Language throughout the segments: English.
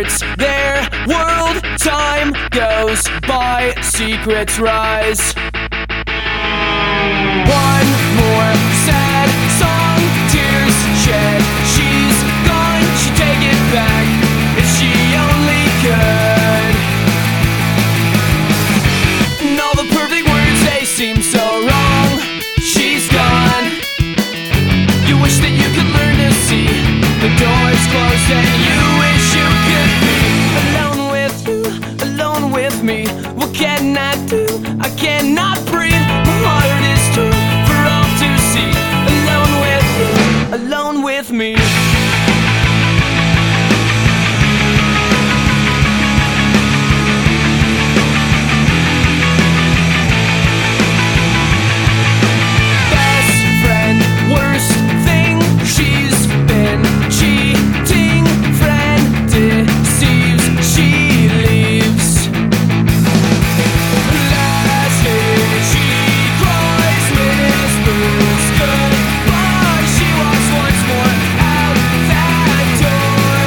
starts their world. Time goes by, secrets rise. One more sad song, tears shed. She's gone, she'd take it back if she only could. And all the perfect words, they seem so wrong. She's gone. You wish that you could learn to see the door's closed and you wish you could be alone with you, alone with me. What can I do? I cannot breathe. My heart is true for all to see. Alone with you, alone with me. Best friend, worst thing, she's been cheating. Friend deceives, she leaves. Lastly, she cries, whispers goodbye. She walks once more out that door.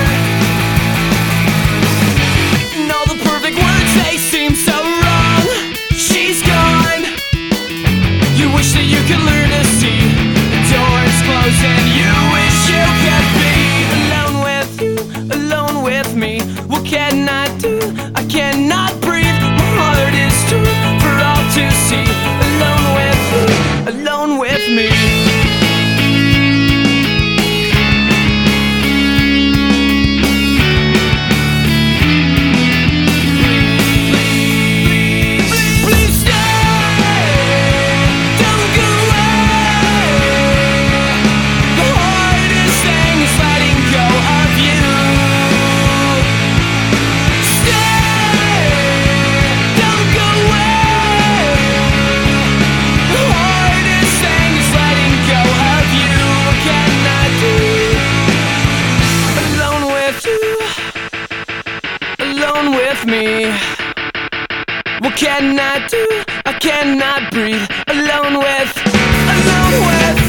And all the perfect words, they seem so wrong. She's gone. You wish that you could learn to see the door's closed and you wish you could be alone with you, alone with me. What can I do? I cannot breathe. My heart is true for all to see. Alone with you, alone with me. Please stay, don't go away. The hardest thing is letting go of you. Stay, don't go away. The hardest thing is letting go of you. What can I do? Alone with you, alone with me. What can I do? I cannot breathe. Alone with